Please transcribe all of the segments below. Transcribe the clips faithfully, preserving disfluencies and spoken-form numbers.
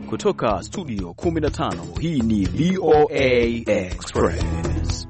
Kutoka studio kumi na tano, hii ni V O A Express.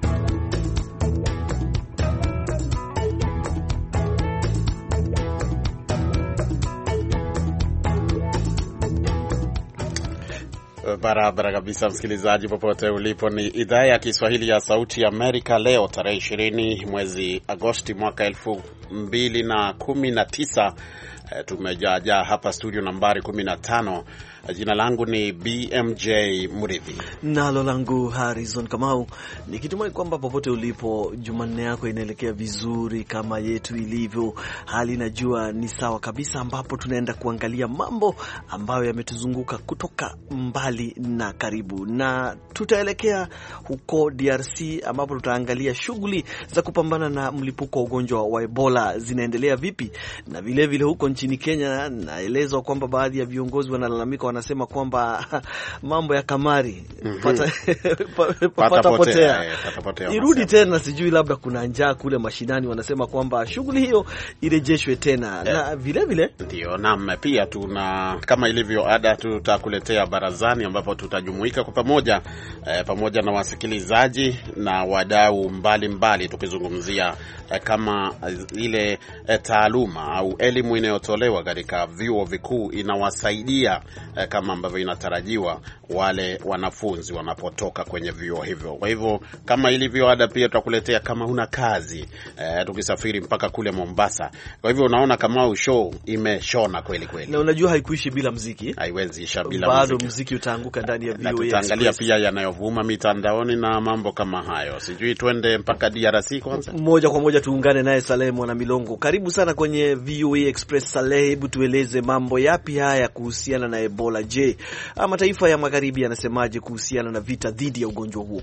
Barabara kabisa, msikilizaji popote ulipo. Ni idhaa ya Kiswahili ya Sauti ya Amerika. Leo tarehe ishirini mwezi Agosti mwaka elfu mbili na kumi na tisa. Tumejaa hapa studio nambari kumi na tano. Jina langu ni B M J Muridhi. Nalo langu Harrison Kamau. Nikitumai kwamba popote ulipo Jumanne yako inaelekea vizuri kama yetu ilivyo. Hali najua ni sawa kabisa, ambapo tunaenda kuangalia mambo ambayo yametuzunguka kutoka mbali na karibu. Na tutaelekea huko D R C ambapo tutaangalia shughuli za kupambana na mlipuko wa ugonjwa wa Ebola zinaendelea vipi. Na vile vile huko nchini Kenya naelezwa kwamba baadhi ya viongozi wanalalamika, wanasema kwamba mambo ya kamari mm-hmm. pata, pata potea, potea irudi tena, sijui labda kuna njaa kule mashinani, wanasema kwamba shughuli hiyo irejeshwe tena yeah. Na vile vile ndio na pia tuna kama ilivyo ada tutakuletea barazani, ambapo tutajumuika kwa pamoja eh, pamoja na wasikilizaji na wadau mbalimbali, tukizungumzia eh, kama ile eh, taaluma au elimu inayotolewa katika vyuo vikuu inawasaidia eh, kama ambavyo inatarajiwa wale wanafunzi wanapotoka kwenye vyuo hivyo. Kwa hivyo kama ilivyo ada pia tutakuletea kama una kazi eh, tukisafiri mpaka kule Mombasa. Kwa hivyo unaona kama show imeshona kweli kweli. Na unajua haikuishi bila muziki. Haiwezi isha bila bado muziki. Muziki utaanguka ndani ya V O A. Tutaangalia pia yanayovuma mitandaoni na mambo kama hayo. Sijui twende mpaka D R C kwanza. Moja kwa moja tuungane naye Saleh Mwana Milongo. Karibu sana kwenye V O A Express Saleh, hebu tueleze mambo yapi haya kuhusiana na Ebola. Je, mataifa ya magharibi yanasemaje kuhusiana na vita dhidi ya ugonjwa huo?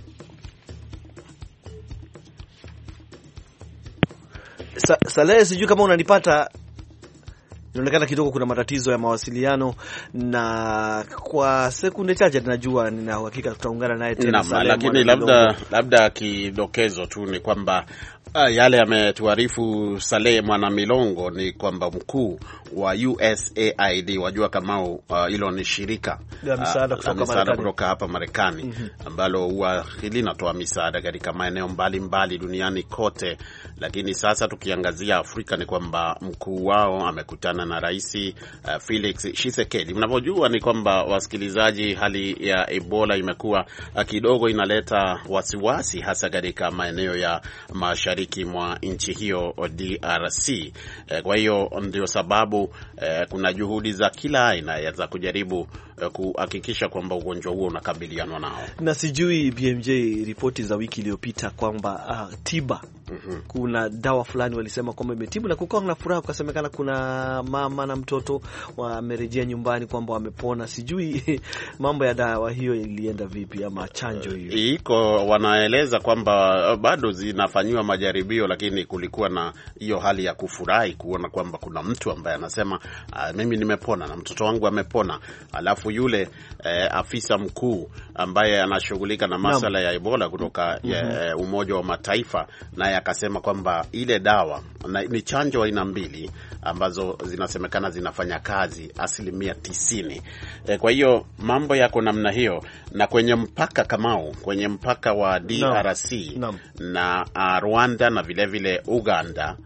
Sa, Saleh, sijui kama unanipata. Inaonekana kidogo kuna matatizo ya mawasiliano, na kwa sekunde chache tunajua, nina uhakika tutaungana naye tena Saleh. Lakini labda labda kidokezo tu ni kwamba Uh, yale ametuarifu Saleh Mwana Milongo ni kwamba mkuu wa U S A I D, wajua kama hilo uh, ni shirika la misaada uh, kutoka, kutoka hapa Marekani mm-hmm. ambalo huwa linatoa misaada katika maeneo mbalimbali duniani kote. Lakini sasa tukiangazia Afrika ni kwamba mkuu wao amekutana na Rais uh, Felix Tshisekedi. Mnavyojua ni kwamba, wasikilizaji, hali ya Ebola imekuwa uh, kidogo inaleta wasiwasi, hasa katika maeneo ya mashariki mwa nchi hiyo D R C. E, kwa hiyo ndio sababu e, kuna juhudi za kila aina za kujaribu e, kuhakikisha kwamba ugonjwa huo unakabilianwa nao. Na sijui B M J, ripoti za wiki iliyopita kwamba uh, tiba mm-hmm. kuna dawa fulani walisema kwamba imetibu na kukawa na furaha, kusemekana kuna mama na mtoto wamerejea nyumbani kwamba wamepona. Sijui mambo ya dawa hiyo ilienda vipi, ama chanjo hiyo iko, wanaeleza kwamba bado zinafanywa majaribio, lakini kulikuwa na hiyo hali ya kufurahi kuona kwamba kuna mtu ambaye anasema mimi nimepona na mtoto wangu amepona. Alafu yule eh, afisa mkuu ambaye anashughulika na masuala ya Ebola kutoka mm-hmm. ya, Umoja wa Mataifa, naye akasema kwamba ile dawa na, ni chanjo aina mbili ambazo zinasemekana zinafanya kazi asilimia tisini. E, kwa hiyo mambo yako namna hiyo. Na kwenye mpaka Kamau, kwenye mpaka wa D R C no. No. na uh, Rwanda na vile vile Uganda,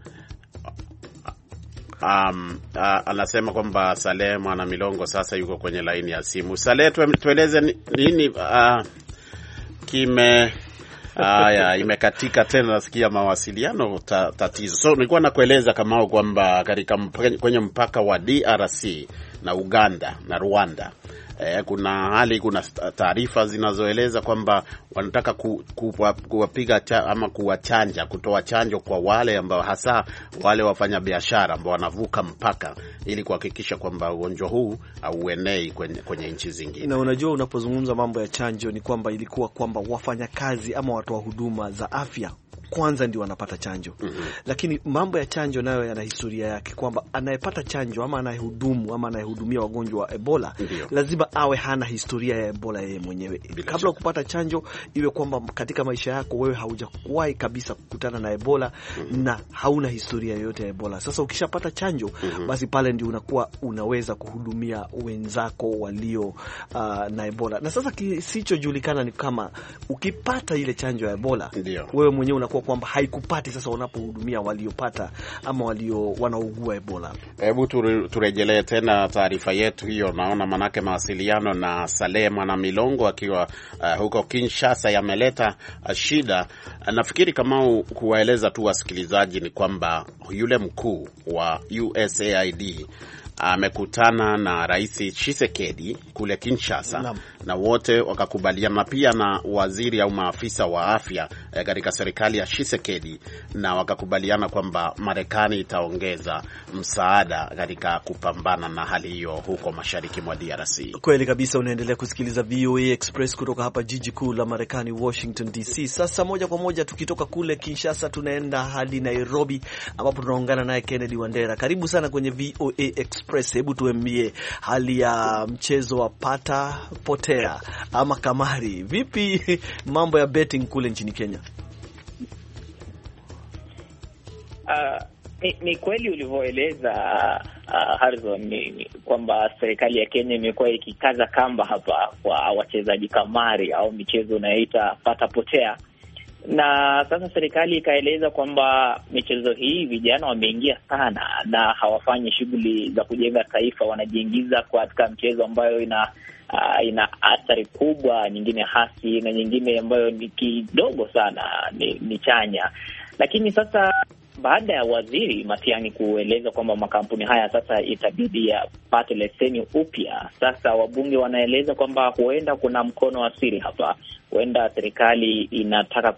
Um, uh, anasema kwamba Saleh Mwana Milongo sasa yuko kwenye laini ya simu. Saleh, tueleze nini uh, kime haya imekatika tena, nasikia mawasiliano ta, tatizo. So nilikuwa nakueleza kama kwamba katika kwenye mpaka wa D R C na Uganda na Rwanda Eh, kuna hali kuna taarifa zinazoeleza kwamba wanataka ku, ku, kuwapiga cha, ama kuwachanja kutoa chanjo kwa wale ambao, hasa wale wafanya biashara ambao wanavuka mpaka, ili kuhakikisha kwamba ugonjwa huu hauenei kwenye, kwenye nchi zingine. Na unajua, unapozungumza mambo ya chanjo ni kwamba ilikuwa kwamba wafanya kazi ama watu wa huduma za afya kwanza ndio wanapata chanjo. Mm-hmm. Lakini mambo ya chanjo nayo yana historia yake, kwamba anayepata chanjo ama anayehudumu ama anayehudumia wagonjwa wa Ebola Ndiyo. lazima awe hana historia ya Ebola yeye mwenyewe. Bila kabla ya kupata chanjo, iwe kwamba katika maisha yako wewe haujawahi kabisa kukutana na Ebola mm-hmm. na hauna historia yoyote ya Ebola. Sasa ukishapata chanjo mm-hmm. basi pale ndio unakuwa unaweza kuhudumia wenzako walio uh, na Ebola. Na sasa kisichojulikana ni kama ukipata ile chanjo ya Ebola Ndiyo. wewe mwenyewe unakuwa kwamba haikupati sasa unapohudumia waliopata ama walio wanaugua Ebola. Hebu turejelee tena taarifa yetu hiyo. Naona manake mawasiliano na Salema na Milongo akiwa uh, huko Kinshasa yameleta uh, shida. Uh, nafikiri kama kuwaeleza tu wasikilizaji ni kwamba yule mkuu wa U S A I D amekutana na Rais Tshisekedi kule Kinshasa na, na wote wakakubaliana, pia na waziri au maafisa wa afya eh, katika serikali ya Tshisekedi, na wakakubaliana kwamba Marekani itaongeza msaada katika kupambana na hali hiyo huko mashariki mwa D R C. Kweli kabisa. Unaendelea kusikiliza V O A Express kutoka hapa jiji kuu la Marekani, Washington D C. Sasa moja kwa moja tukitoka kule Kinshasa tunaenda hadi Nairobi ambapo tunaungana naye Kennedy Wandera. Karibu sana kwenye V O A Express. Hebu tuambie hali ya mchezo wa pata potea ama kamari. Vipi mambo ya betting kule nchini Kenya? Uh, ni, ni kweli ulivyoeleza uh, Harrison, ni, ni kwamba serikali ya Kenya imekuwa ikikaza kamba hapa kwa wachezaji kamari au michezo inayoita pata potea. Na sasa serikali ikaeleza kwamba michezo hii vijana wameingia sana na hawafanyi shughuli za kujenga taifa, wanajiingiza katika mchezo ambayo ina uh, ina athari kubwa, nyingine hasi na nyingine ambayo ni kidogo sana ni, ni chanya. Lakini sasa baada ya waziri Matiang'i kueleza kwamba makampuni haya sasa itabidi yapate leseni upya, sasa wabunge wanaeleza kwamba huenda kuna mkono wa siri hapa. Huenda serikali inataka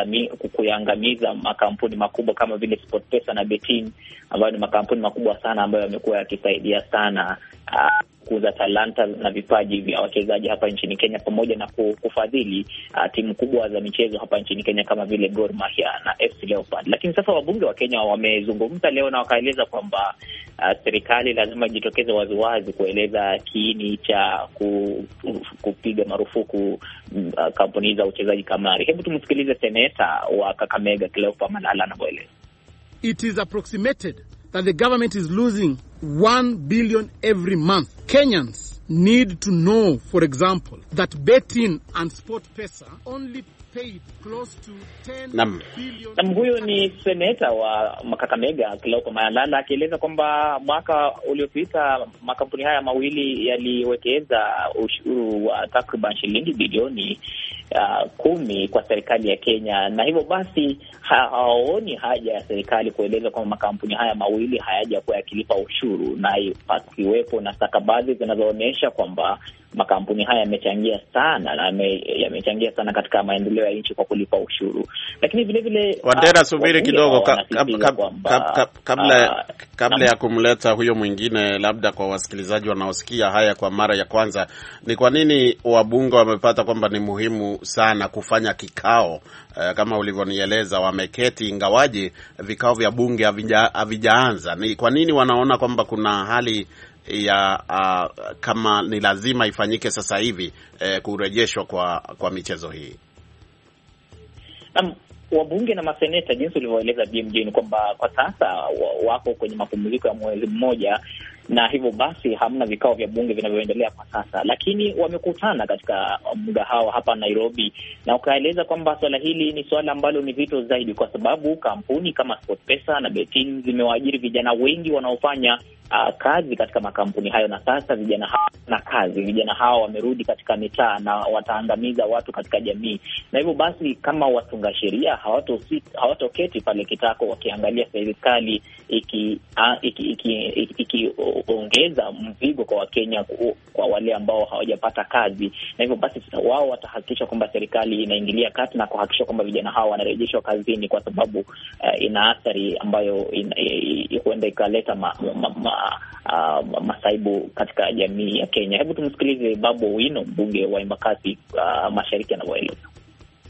kuangamiza makampuni makubwa kama vile SportPesa na Betin, ambayo ni makampuni makubwa sana ambayo yamekuwa yakisaidia sana uh, kuuza talanta na vipaji vya wachezaji hapa nchini Kenya, pamoja na kufadhili uh, timu kubwa za michezo hapa nchini Kenya kama vile Gor Mahia na F C Leopards. Lakini sasa wabunge wa Kenya wamezungumza leo na wakaeleza kwamba uh, serikali lazima jitokeze waziwazi kueleza kiini cha ku, kupiga marufuku uh, kampuni za uchezaji kamari. Hebu tumsikilize seneta wa Kakamega Cleopa Malala anavyoeleza. It is approximated that the government is losing one billion every month. Kenyans need to know, for example, that Betin and SportPesa only paid close to ten Nam. billion. Nam, huyo ni seneta wa Kakamega Cleopa Malala akieleza kwamba mwaka uliopita makampuni haya mawili yaliwekeza ushuru wa takriban shilingi bilioni Uh, kumi kwa serikali ya Kenya, na hivyo basi hawaoni haja ya serikali kueleza kwamba makampuni haya mawili hayajakuwa yakilipa ushuru, na pasiwepo na stakabadhi zinazoonyesha kwamba makampuni haya yamechangia sana na yamechangia sana katika maendeleo ya nchi kwa kulipa ushuru. Lakini vile vile Wandera, uh, subiri kidogo ka, kab, kab, kab, kab, kabla uh, kabla ya kumleta huyo mwingine, labda kwa wasikilizaji wanaosikia haya kwa mara ya kwanza, ni kwa nini wabunge wamepata kwamba ni muhimu sana kufanya kikao uh, kama ulivyonieleza, wameketi ingawaji vikao vya bunge havijaanza? Ni kwa nini wanaona kwamba kuna hali ya uh, kama ni lazima ifanyike sasa hivi eh, kurejeshwa kwa kwa michezo hii? Um, wabunge na maseneta, jinsi ulivyoeleza B M J, ni kwamba kwa sasa wako kwenye mapumziko ya mwezi mmoja, na hivyo basi hamna vikao vya bunge vinavyoendelea kwa sasa. Lakini wamekutana katika mgahawa hapa Nairobi na ukaeleza kwamba swala hili ni swala ambalo ni vito zaidi, kwa sababu kampuni kama SportPesa na Betin zimewaajiri vijana wengi wanaofanya Uh, kazi katika makampuni hayo, na sasa vijana hao na kazi vijana hao wamerudi katika mitaa na wataangamiza watu katika jamii. Na hivyo basi kama watunga sheria hawatoketi hawato pale kitako wakiangalia serikali iki iki iki ikiongeza iki, iki, mzigo kwa Wakenya, kwa wale ambao hawajapata kazi, na hivyo basi wao watahakikisha kwamba serikali inaingilia kati na kuhakikisha kwamba vijana hao wanarejeshwa kazini, kwa sababu uh, ina athari ambayo huenda ikaleta ma, ma, ma, Uh, masaibu katika jamii ya Kenya. Hebu tumsikilize Babu Owino, mbunge wa Embakasi uh, Mashariki, anavyoeleza.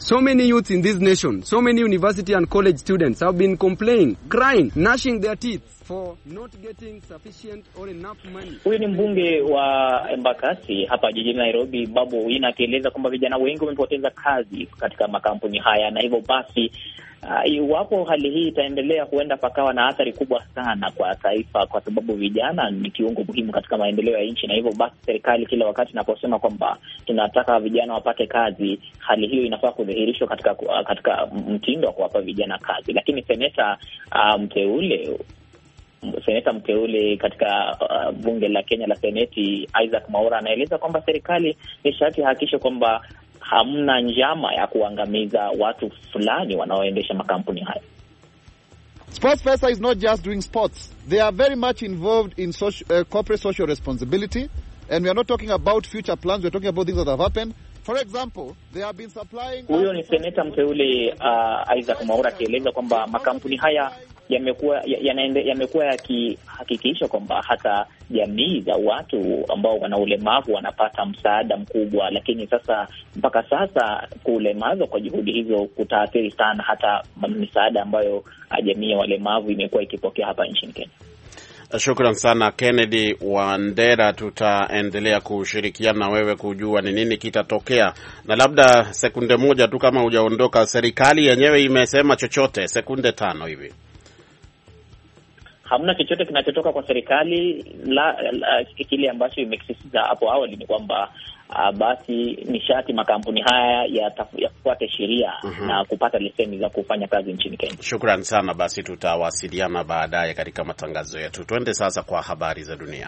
So many youths in this nation, so many university and college students have been complaining, crying, gnashing their teeth for not getting sufficient or enough money. Huyu ni mbunge wa Embakasi hapa jijini Nairobi, Babu Owino, akieleza kwamba vijana wengi wamepoteza kazi katika makampuni haya, na hivyo basi uh, iwapo hali hii itaendelea, huenda pakawa na athari kubwa sana kwa taifa, kwa sababu vijana ni kiungo muhimu katika maendeleo ya nchi. Na hivyo basi serikali kila wakati inaposema kwamba tunataka vijana wapate kazi, hali hiyo inafaa kudhihirishwa katika katika mtindo wa kuwapa vijana kazi. Lakini seneta uh, mteule Seneta mteule katika uh, bunge la Kenya la Seneti, Isaac Mwaura, anaeleza kwamba serikali ni sharti hakikisha kwamba hamna njama ya kuangamiza watu fulani wanaoendesha makampuni haya. SportsPesa is not just doing sports. They are very much involved in social, uh, corporate social responsibility, and we are not talking about future plans, we are talking about things that have happened. For example, they have been supplying... Huyo ni seneta mteule uh, Isaac Mwaura akieleza kwamba makampuni haya yamekuwa yamekuwa yakihakikisha kwamba hata jamii za watu ambao wana ulemavu wanapata msaada mkubwa, lakini sasa mpaka sasa kulemazwa kwa juhudi hizo kutaathiri sana hata misaada ambayo jamii ya walemavu imekuwa ikipokea hapa nchini Kenya. Shukran sana Kennedy Wandera, tutaendelea kushirikiana na wewe kujua ni nini kitatokea. Na labda sekunde moja tu kama hujaondoka, serikali yenyewe imesema chochote? Sekunde tano hivi. Hamna chochote kinachotoka kwa serikali. La, la kile ambacho imekisisitiza hapo awali ni kwamba uh, basi nishati makampuni haya yafuate sheria uh-huh. na kupata leseni za kufanya kazi nchini Kenya. Shukran sana, basi tutawasiliana baadaye katika matangazo yetu. Twende sasa kwa habari za dunia.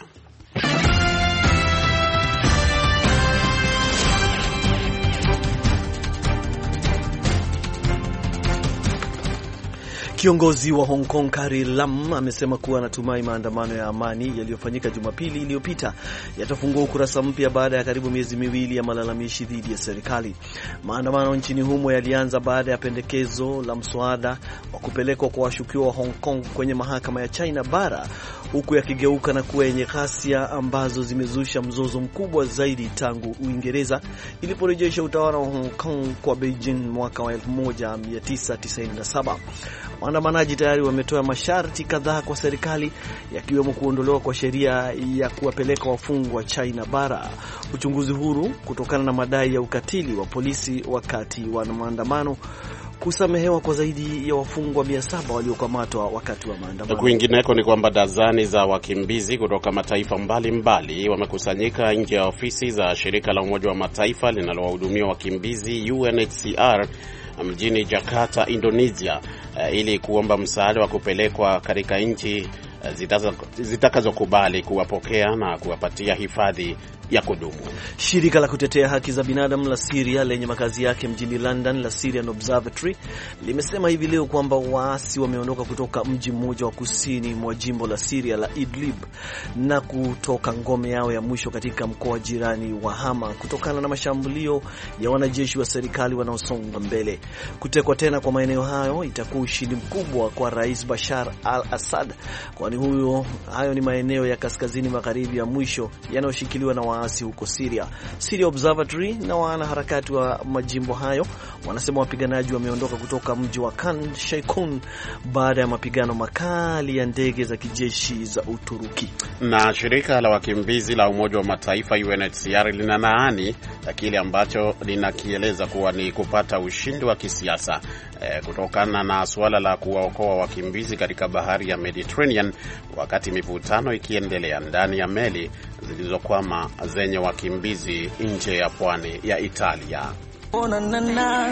Kiongozi wa Hong Kong Carrie Lam amesema kuwa anatumai maandamano ya amani yaliyofanyika Jumapili iliyopita yatafungua ukurasa mpya baada ya karibu miezi miwili ya malalamishi dhidi ya serikali. Maandamano nchini humo yalianza baada ya pendekezo la mswada wa kupelekwa kwa washukiwa wa Hong Kong kwenye mahakama ya China bara, huku yakigeuka na kuwa yenye ghasia ambazo zimezusha mzozo mkubwa zaidi tangu Uingereza iliporejesha utawala wa Hong Kong kwa Beijing mwaka wa elfu moja mia tisa tisini na saba. Waandamanaji tayari wametoa masharti kadhaa kwa serikali, yakiwemo kuondolewa kwa sheria ya kuwapeleka wafungwa China bara, uchunguzi huru kutokana na madai ya ukatili wa polisi wakati wa maandamano, kusamehewa kwa zaidi ya wafungwa mia saba waliokamatwa wakati wa maandamano. Kwingineko ni kwamba dazani za wakimbizi kutoka mataifa mbalimbali wamekusanyika nje ya ofisi za shirika la Umoja wa Mataifa linalowahudumia wakimbizi U N H C R mjini Jakarta, Indonesia, uh, ili kuomba msaada wa kupelekwa katika nchi uh, zitakazokubali kuwapokea na kuwapatia hifadhi ya kudumu. Shirika la kutetea haki za binadamu la Syria lenye makazi yake mjini London la Syrian Observatory limesema hivi leo kwamba waasi wameondoka kutoka mji mmoja wa kusini mwa jimbo la Syria la Idlib na kutoka ngome yao ya mwisho katika mkoa jirani wa Hama kutokana na mashambulio ya wanajeshi wa serikali wanaosonga mbele. Kutekwa tena kwa maeneo hayo itakuwa ushindi mkubwa kwa Rais Bashar al-Assad, kwani huyo hayo ni maeneo ya kaskazini magharibi ya mwisho yanayoshikiliwa na waasi huko Syria. Syria Observatory na wanaharakati wa majimbo hayo wanasema wapiganaji wameondoka kutoka mji wa Khan Sheikhoun baada ya mapigano makali ya ndege za kijeshi za Uturuki. Na shirika la wakimbizi la Umoja wa Mataifa U N H C R linalaani kile ambacho linakieleza kuwa ni kupata ushindi wa kisiasa eh, kutokana na suala la kuwaokoa wakimbizi katika bahari ya Mediterranean wakati mivutano ikiendelea ndani ya meli zilizokwama zenye wakimbizi nje ya pwani ya Italia. Oh, na, na, na.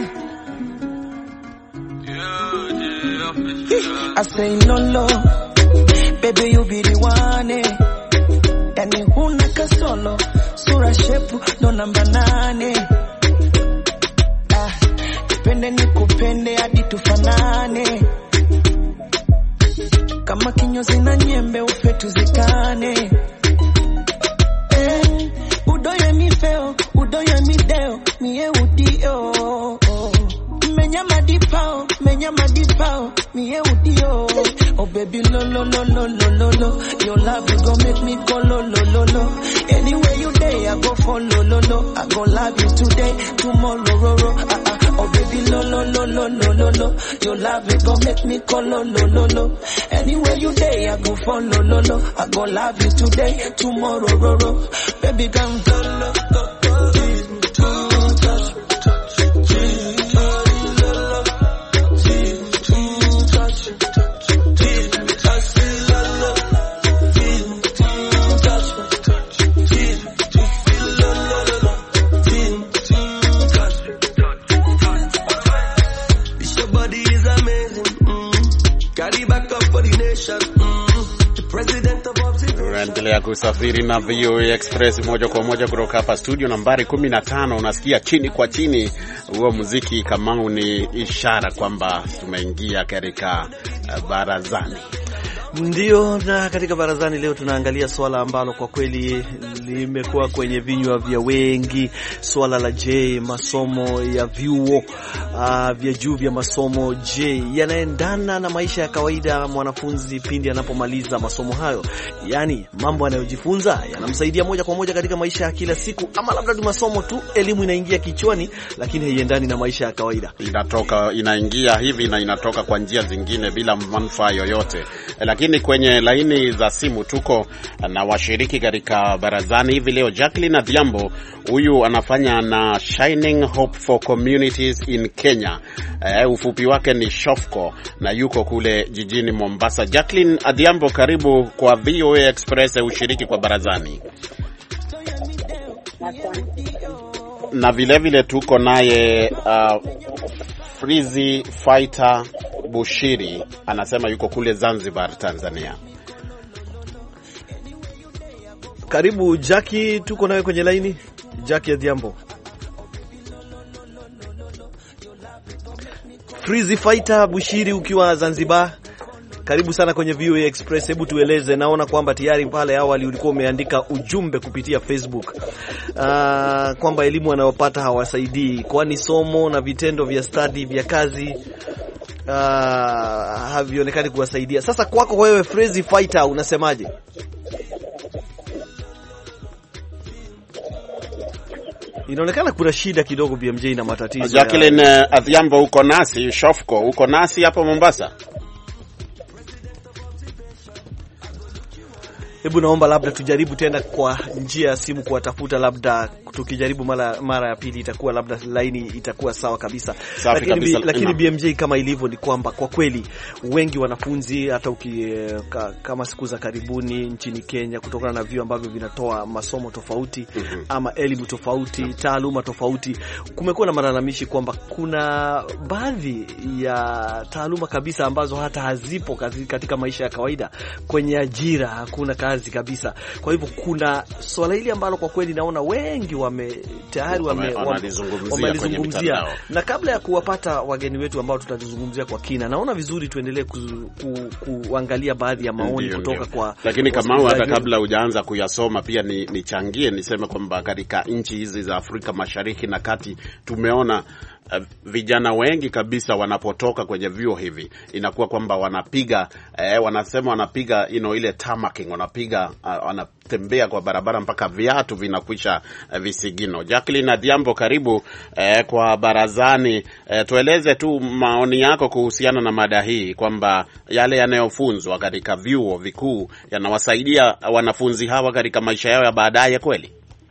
I say no, no, baby you be the one, eh. Yani huna kasolo, sura shepu ndo namba nane. Ah, nipende nikupende hadi tufanane, kama kinyozi na nyembe ufe tuzikane. Eh, udoye mi feo, udoye mi deo, miye udio. Menya madipao, menya madipao, miye udio. Oh baby lo lo lo lo lo lo lo, your love you gon' make me go lo lo lo lo. Anywhere you day I go follow lo lo, I gon' love you today, tomorrow ro ro. Ah ah, Oh baby, lo lo lo lo lo lo lo. Your love it gon' make me call lo lo lo lo. Anywhere you day, I go follow lo lo. I go love you today, tomorrow ro ro. Baby, come lo lo lo. Unaendelea kusafiri na V O A Express moja kwa moja kutoka hapa studio nambari kumi na tano. Unasikia chini kwa chini huo muziki, kama ni ishara kwamba tumeingia katika uh, barazani. Ndio, na katika barazani leo tunaangalia swala ambalo kwa kweli limekuwa kwenye vinywa vya wengi, swala la je, masomo ya vyuo uh, vya juu vya masomo, je, yanaendana na maisha ya kawaida mwanafunzi pindi anapomaliza masomo hayo? Yaani mambo anayojifunza yanamsaidia moja kwa moja katika maisha ya kila siku, ama labda tu masomo tu, elimu inaingia kichwani lakini haiendani na maisha ya kawaida, inatoka inaingia hivi na inatoka kwa njia zingine bila manufaa yoyote. Lakini kwenye laini za simu tuko na washiriki katika barazani hivi leo. Jacqueline Adhiambo, huyu anafanya na Shining Hope for Communities in Kenya. Uh, ufupi wake ni SHOFCO, na yuko kule jijini Mombasa. Jacqueline Adhiambo, karibu kwa V O A Express, ushiriki kwa barazani. Na vile vile tuko naye uh, Freezy Fighter Bushiri, anasema yuko kule Zanzibar, Tanzania. Karibu Jackie, tuko nawe kwenye laini. Jackie Adhiambo. Freezy Fighter Bushiri ukiwa Zanzibar, karibu sana kwenye V O A Express. Hebu tueleze, naona kwamba tayari pale awali ulikuwa umeandika ujumbe kupitia Facebook uh, kwamba elimu wanayopata hawasaidii, kwani somo na vitendo vya study vya kazi uh, havionekani kuwasaidia. Sasa kwako wewe Freezy Fighter, unasemaje? Inaonekana kuna shida kidogo B M J na matatizo. Jacqueline ya... Adhiambo, uko nasi? SHOFCO, uko nasi hapo Mombasa? Hebu naomba labda tujaribu tena kwa njia ya simu kuwatafuta, labda tukijaribu mara mara ya pili itakuwa labda laini itakuwa sawa kabisa. Safi lakini kabisa. Bi, lakini B M J kama ilivyo ni kwamba kwa kweli wengi wanafunzi hata uki, ka, kama siku za karibuni nchini Kenya, kutokana na vyuo ambavyo vinatoa masomo tofauti mm-hmm. ama elimu tofauti, taaluma tofauti, kumekuwa na malalamishi kwamba kuna baadhi ya taaluma kabisa ambazo hata hazipo katika maisha ya kawaida. Kwenye ajira hakuna kazi kabisa. Kwa hivyo kuna swala hili ambalo kwa kweli naona wengi wame tayari wame wamezungumzia, na kabla ya kuwapata wageni wetu ambao tutazungumzia kwa kina, naona vizuri tuendelee ku, ku, kuangalia baadhi ya maoni ndiyo, kutoka ndiyo. kwa lakini kama hata kabla hujaanza kuyasoma pia ni nichangie niseme kwamba katika nchi hizi za Afrika Mashariki na Kati tumeona Uh, vijana wengi kabisa wanapotoka kwenye vyuo hivi inakuwa kwamba wanapiga eh, wanasema wanapiga you know, ile tamaking, wanapiga uh, wanatembea kwa barabara mpaka viatu vinakwisha uh, visigino. Jacqueline Adhiambo, karibu eh, kwa barazani. Eh, tueleze tu maoni yako kuhusiana na mada hii, kwamba yale yanayofunzwa katika vyuo vikuu yanawasaidia wanafunzi hawa katika maisha yao ya baadaye kweli?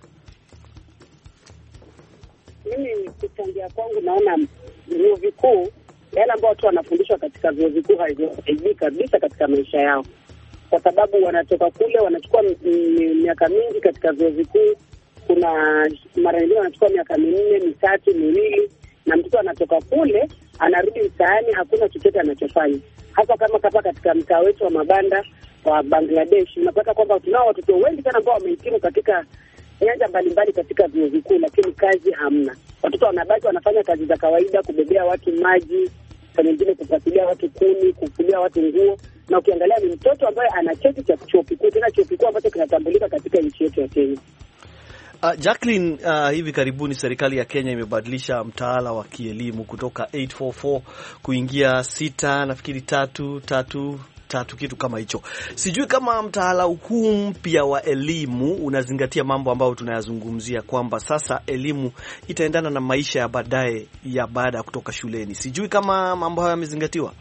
Mimi kuchangia kwangu naona vyuo vikuu, yale ambao watu wanafundishwa katika vyuo vikuu haisaidii kabisa katika maisha yao, kwa sababu wanatoka kule wanachukua miaka mingi katika vyuo vikuu. Kuna mara nyingine wanachukua miaka minne, mitatu, miwili, na mtoto anatoka kule anarudi mtaani, hakuna chochote anachofanya. Hasa kama kapa katika mtaa wetu wa mabanda wa Bangladesh, unapata kwamba tunao watoto wengi sana ambao wamehitimu katika nyanja mbalimbali katika vyuo vikuu, lakini kazi hamna. Watoto wanabaki wanafanya kazi za kawaida, kubebea watu maji, kwa nyingine kufuatilia watu kuni, kufulia watu nguo, na ukiangalia ni mtoto ambaye ana cheti cha chuo kikuu, tena chuo kikuu ambacho kinatambulika katika nchi yetu ya Kenya. Uh, Jacqueline, uh, hivi karibuni serikali ya Kenya imebadilisha mtaala wa kielimu kutoka eight four four kuingia sita nafikiri tatu tatu tatu, kitu kama hicho. Sijui kama mtaala huu mpya wa elimu unazingatia mambo ambayo tunayazungumzia kwamba sasa elimu itaendana na maisha ya baadaye ya baada ya kutoka shuleni. Sijui kama mambo hayo yamezingatiwa.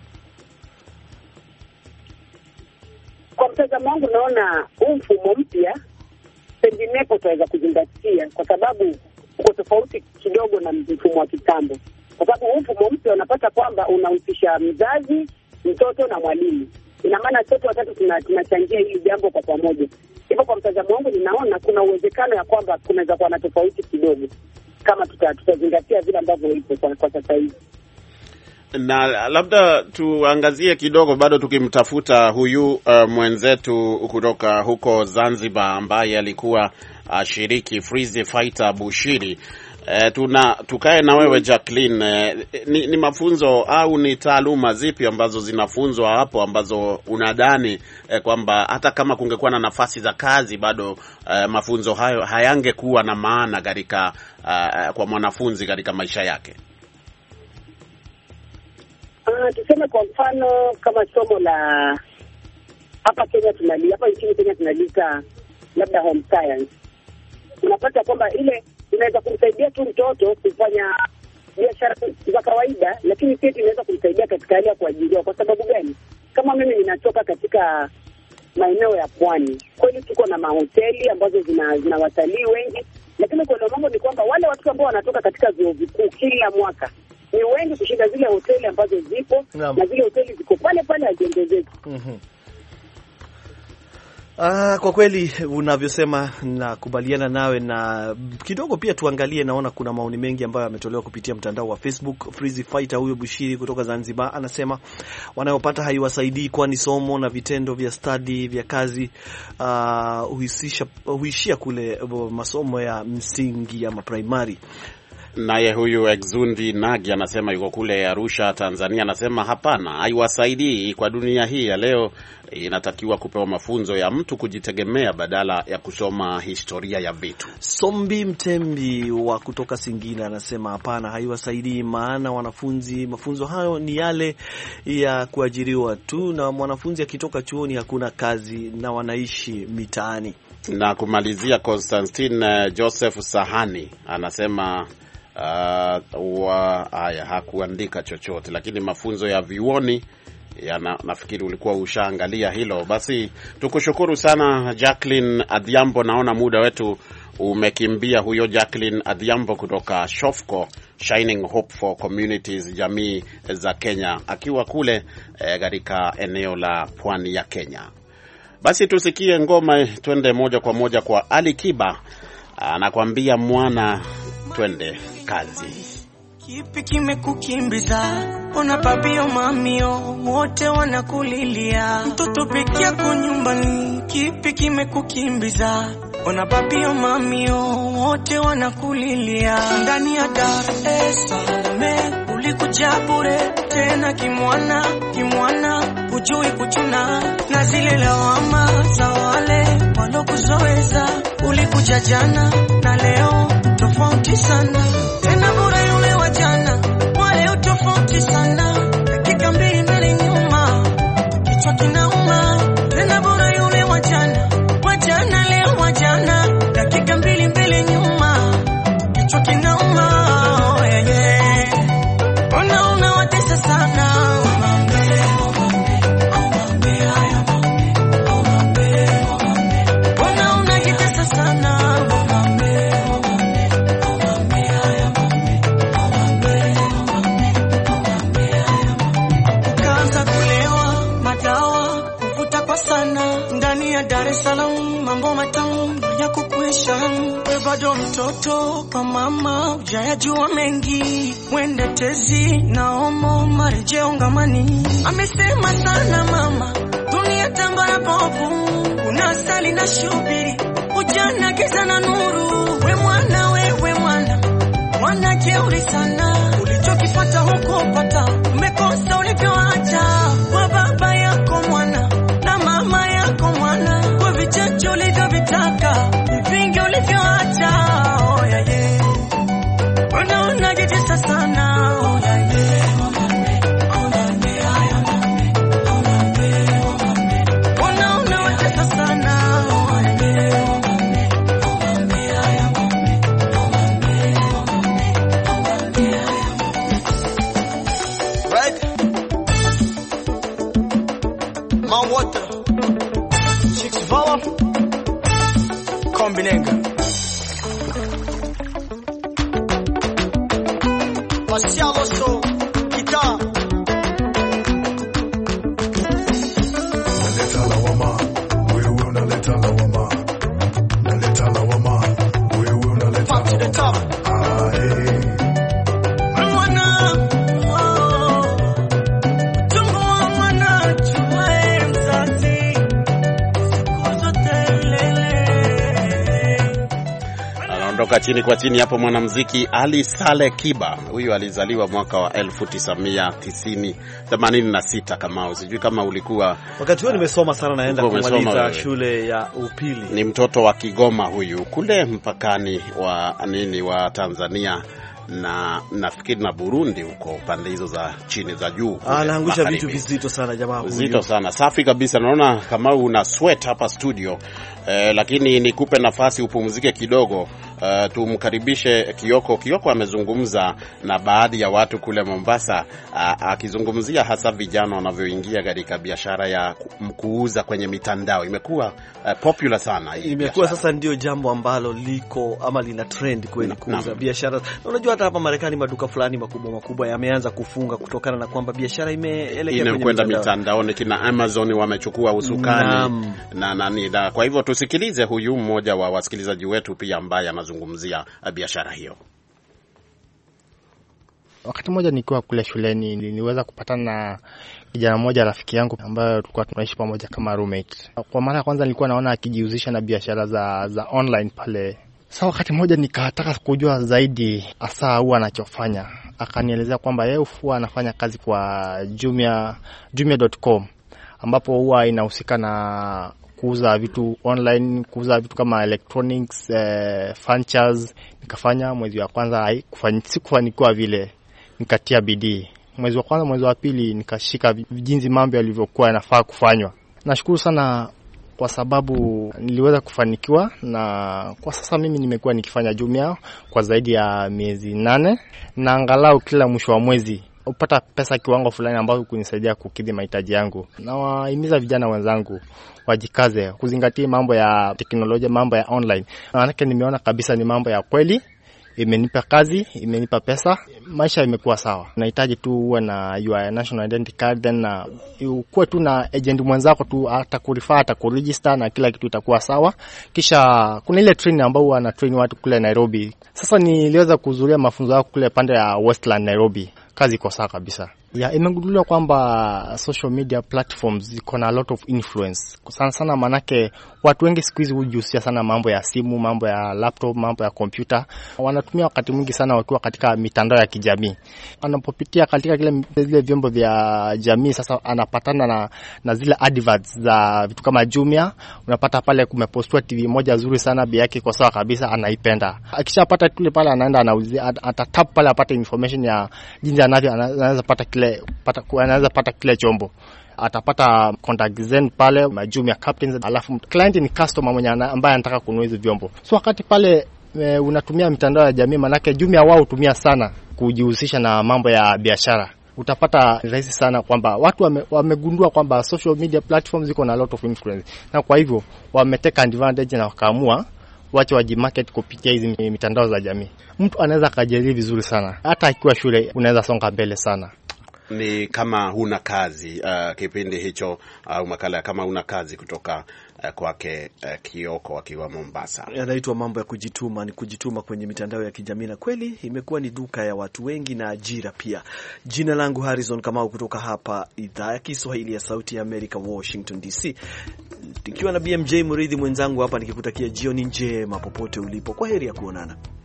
Kwa mtazamo wangu naona huu mfumo mpya penginepo tutaweza kuzingatia, kwa sababu uko tofauti kidogo na mfumo wa kitambo. Kwa sababu huu mfumo mpya unapata kwamba unahusisha mzazi, mtoto na mwalimu. Ina maana sote watatu tunachangia hili jambo kwa pamoja. Hivyo kwa mtazamo wangu ninaona kuna uwezekano ya kwamba kunaweza kuwa na tofauti kidogo kama tutazingatia tuta vile ambavyo ipo kwa, kwa sasa hivi. Na labda tuangazie kidogo bado tukimtafuta huyu uh, mwenzetu kutoka huko Zanzibar ambaye alikuwa ashiriki uh, Freeze Fighter Bushiri. Uh, tuna tukae na wewe Jacqueline, uh, ni, ni mafunzo au ni taaluma zipi ambazo zinafunzwa hapo ambazo unadhani uh, kwamba hata kama kungekuwa na nafasi za kazi bado uh, mafunzo hayo hayangekuwa na maana katika uh, kwa mwanafunzi katika maisha yake? Uh, tuseme kwa mfano kama somo la hapa Kenya tunali hapa nchini Kenya tunalita labda home science. Unapata kwamba ile inaweza kumsaidia tu mtoto kufanya biashara za kawaida, lakini pia inaweza kumsaidia katika hali ya kuajiriwa. Kwa sababu gani? Kama mimi ninatoka katika maeneo ya pwani, kweli tuko na mahoteli ambazo zina, zina watalii wengi, lakini kwa mambo ni kwamba wale watu ambao wanatoka katika vyuo vikuu kila mwaka ni wengi kushinda zile hoteli ambazo zipo na, na zile hoteli ziko pale pale haziongezeki. Mhm. Ah, kwa kweli unavyosema nakubaliana nawe, na kidogo pia tuangalie, naona kuna maoni mengi ambayo yametolewa kupitia mtandao wa Facebook. Freeze Fighter huyo Bushiri kutoka Zanzibar anasema wanayopata haiwasaidii, kwani somo na vitendo vya study vya kazi uh, huisisha huishia kule masomo ya msingi ama primary. Naye huyu Exundi Nagi anasema yuko kule Arusha, Tanzania, anasema hapana, haiwasaidii kwa dunia hii ya leo. Inatakiwa kupewa mafunzo ya mtu kujitegemea badala ya kusoma historia ya vitu. Sombi Mtembi wa kutoka Singina anasema hapana, haiwasaidii, maana wanafunzi mafunzo hayo ni yale ya kuajiriwa tu, na mwanafunzi akitoka chuoni hakuna kazi na wanaishi mitaani. Na kumalizia, Constantine Joseph Sahani anasema Uh, wa haya hakuandika chochote, lakini mafunzo ya vioni ya na, nafikiri ulikuwa ushaangalia hilo. Basi tukushukuru sana Jacqueline Adhiambo, naona muda wetu umekimbia. Huyo Jacqueline Adhiambo kutoka Shofco, Shining Hope for Communities, jamii za Kenya, akiwa kule katika eh, eneo la pwani ya Kenya. Basi tusikie ngoma, twende moja kwa moja kwa Ali Kiba, anakuambia mwana, twende kazi. Kipi kimekukimbiza? Ona babio mamio wote wanakulilia, mtoto peke yako nyumbani. Kipi kimekukimbiza? Ona babio mamio wote wanakulilia. Ndani ya Dar es Salaam ulikuja bure, tena kimwana kimwana, hujui kuchuna na zile lawama za wale walokuzoeza. Ulikuja jana na leo tofauti sana, tena bure yule wa jana, wale tofauti sana. Dakika mbili mbele nyuma, kichwa kinauma. Tena bure yule wa jana, wa jana leo wa jana. Dakika mbili mbele nyuma, kichwa kinauma. Oh, yeah, yeah. Ona una watesa sana. Ona unajitesa sana. Dar es Salaam mambo matamu ya kukuisha. We bado mtoto kwa mama, hujayajua mengi. Wende tezi na homo marejeo ngamani. Amesema sana mama, dunia tambara bovu, unasali na shubiri, ujana giza na nuru. We mwana, wewe mwana, mwana jeuri sana. Ulichokipata huko pata, umekosa ulivyoacha. Kwa baba yako mwana na mama yako mwana, kwa vichache ulivyovitaka, vingi ulivyoacha. Oh yeah yeah, unaona jitesa sana. Oh yeah yeah, oh yeah yeah, oh yeah yeah, oh yeah yeah. Masialo Show Kita naleta lawama wewe unaleta lawama naleta lawama wewe unaleta Back to the top ah eh Mwana oh Tumwa mwana chumae mzazi Kuzo telele Anaondoka chini kwa chini hapo mwanamuziki Ali Saleh Kiba. Huyu alizaliwa mwaka wa elfu tisa mia themanini na sita. Kama sijui kama ulikuwa wakati huo nimesoma sana, naenda kumaliza shule ya upili. Ni mtoto wa Kigoma huyu, kule mpakani wa nini wa Tanzania na nafikiri na Burundi, huko pande hizo za chini za juu. Anaangusha vitu vizito sana jamaa huyu. Vizito sana. Safi kabisa. Naona kama una sweat hapa studio. Eh, lakini nikupe nafasi upumzike kidogo. Uh, tumkaribishe Kioko. Kioko amezungumza na baadhi ya watu kule Mombasa, uh, akizungumzia hasa vijana wanavyoingia katika biashara ya kuuza kwenye mitandao. Imekuwa uh, popular sana hii. Imekuwa sasa ndio jambo ambalo liko ama lina trend kweli kuuza biashara. Unajua hata hapa Marekani maduka fulani makubwa makubwa yameanza kufunga kutokana na kwamba biashara imeelekea kwenye kwenda mitandaoni. Kina Amazon wamechukua usukani na nani na, kwa hivyo tusikilize huyu mmoja wa wasikilizaji wetu pia ambaye anazungumzia biashara hiyo. Wakati mmoja nikiwa kule shuleni niliweza kupatana na kijana mmoja rafiki yangu ambaye tulikuwa tunaishi pamoja kama roommate. Kwa mara ya kwanza nilikuwa naona akijihusisha na biashara za za online pale. Sasa wakati mmoja nikataka kujua zaidi hasa huwa anachofanya. Akanielezea kwamba yeye huwa anafanya kazi kwa Jumia jumia dot com ambapo huwa inahusika na kuuza vitu online, kuuza vitu kama electronics, eh, furnitures. Nikafanya mwezi wa kwanza haikufanikiwa vile, nikatia bidii. Mwezi wa kwanza, mwezi wa pili nikashika jinsi mambo yalivyokuwa yanafaa kufanywa. Nashukuru sana kwa sababu niliweza kufanikiwa, na kwa sasa mimi nimekuwa nikifanya Jumia kwa zaidi ya miezi nane, na angalau kila mwisho wa mwezi upata pesa kiwango fulani ambacho kunisaidia kukidhi mahitaji yangu. Na wahimiza vijana wenzangu wajikaze kuzingatia mambo ya teknolojia, mambo ya online. Maana nimeona kabisa ni mambo ya kweli, imenipa kazi, imenipa pesa, maisha imekuwa sawa. Unahitaji tu uwe na your national identity card, then na ukuwe tu na agent mwenzako tu atakurifaa, atakuregister na kila kitu itakuwa sawa. Kisha kuna ile training ambayo wana train watu kule Nairobi. Sasa niliweza kuhudhuria mafunzo yao kule pande ya Westland Nairobi. Kazi iko sawa kabisa. Ya imegunduliwa kwamba social media platforms ziko na a lot of influence. Sana sana manake watu wengi siku hizi hujihusisha sana mambo ya simu, mambo ya laptop, mambo ya kompyuta. Wanatumia wakati mwingi sana wakiwa katika mitandao ya kijamii. Anapopitia katika kile zile vyombo vya jamii, sasa anapatana na na zile adverts za vitu kama Jumia. Unapata pale kumepostiwa T V moja nzuri sana, bei yake iko sawa kabisa, anaipenda. Akishapata kile pale anaenda anauzia, atatap pale apate information ya jinsi anavyo anaweza pata kile pata anaweza pata kile chombo. Atapata contact zen pale Jumia captains, alafu client ni customer mwenye ambaye anataka kununua hizo vyombo. So wakati pale e, unatumia mitandao ya jamii, manake Jumia wao hutumia sana kujihusisha na mambo ya biashara. Utapata rahisi sana kwamba watu wame, wamegundua kwamba social media platforms ziko na a lot of influence, na kwa hivyo wameteka advantage na wakaamua wacha wajimarket kupitia hizi mitandao za jamii. Mtu anaweza kujaribu vizuri sana, hata akiwa shule unaweza songa mbele sana. Ni kama huna kazi uh, kipindi hicho au uh, makala kama huna kazi kutoka uh, kwake uh, Kioko akiwa Mombasa. Yanaitwa mambo ya kujituma, ni kujituma kwenye mitandao ya kijamii, na kweli imekuwa ni duka ya watu wengi na ajira pia. Jina langu Harrison Kamau kutoka hapa idhaa ya Kiswahili ya Sauti ya Amerika, Washington D C. Nikiwa na B M J Muridhi mwenzangu hapa, nikikutakia jioni njema popote ulipo. Kwa heri ya kuonana.